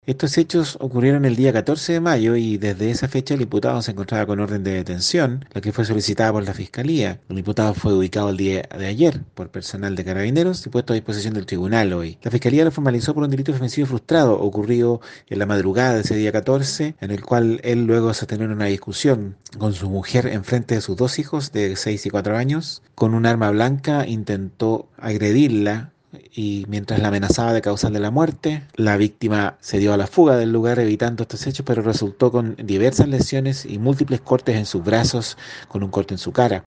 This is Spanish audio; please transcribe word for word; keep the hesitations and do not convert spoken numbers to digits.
Estos hechos ocurrieron el día catorce de mayo y desde esa fecha el imputado se encontraba con orden de detención, la que fue solicitada por la Fiscalía. El imputado fue ubicado el día de ayer por personal de Carabineros y puesto a disposición del tribunal hoy. La Fiscalía lo formalizó por un delito de homicidio frustrado ocurrido en la madrugada de ese día catorce, en el cual él, luego de sostener una discusión con su mujer en frente de sus dos hijos de seis y cuatro años, con un arma blanca intentó agredirla y mientras la amenazaba de causarle la muerte, la víctima se dio a la fuga del lugar evitando estos hechos, pero resultó con diversas lesiones y múltiples cortes en sus brazos, con un corte en su cara.